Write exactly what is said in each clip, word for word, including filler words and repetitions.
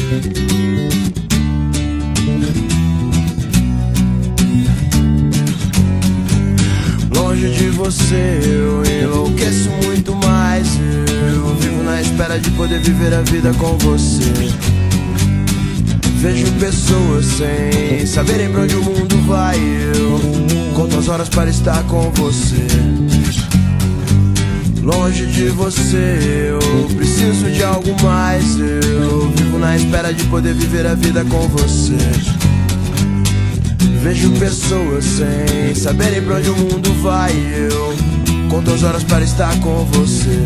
Longe de você eu enlouqueço muito mais. Eu vivo na espera de poder viver a vida com você. Vejo pessoas sem saberem pra onde o mundo vai. Eu conto as horas para estar com você. Longe de você eu preciso de algo mais. Eu vivo na espera de poder viver a vida com você. Vejo pessoas sem saberem pra onde o mundo vai. Eu conto as horas para estar com você.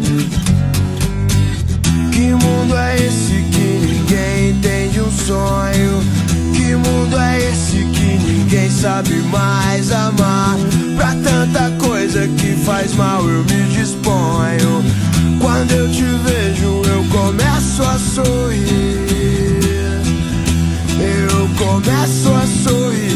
Que mundo é esse que ninguém entende um sonho? Que mundo é esse que ninguém sabe mais amar? Pra tanta coisa que faz mal eu me disponho. Quando eu te vejo eu começo a sorrir. Eu começo a sorrir.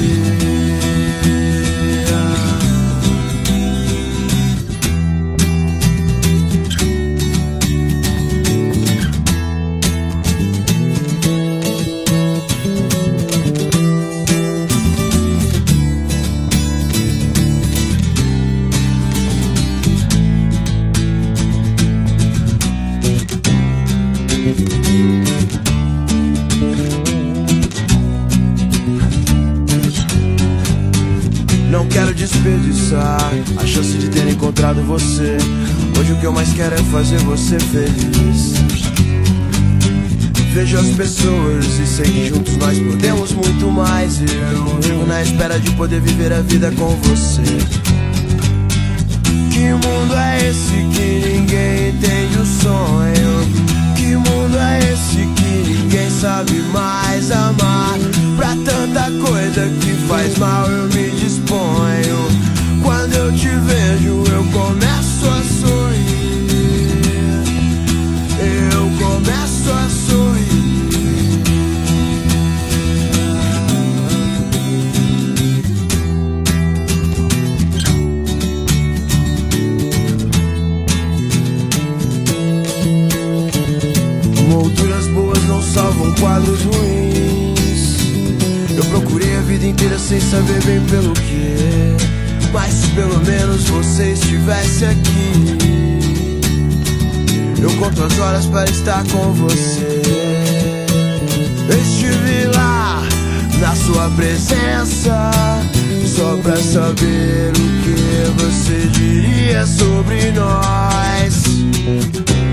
Não quero desperdiçar a chance de ter encontrado você. Hoje o que eu mais quero é fazer você feliz. Vejo as pessoas e sei que juntos nós podemos muito mais. Eu vivo na espera de poder viver a vida com você. Que mundo é esse que ninguém entende o sonho? Que mundo é esse que ninguém sabe mais amar? Pra tanta coisa que faz mal eu me disponho. Quando eu te vejo eu começo a sorrir. Eu começo a sorrir. Molduras boas não salvam quadros ruins. Eu procurei a vida inteira sem saber bem pelo que, mas se pelo menos você estivesse aqui. Eu conto as horas para estar com você. Eu estive lá na sua presença, só pra saber o que você diria sobre nós.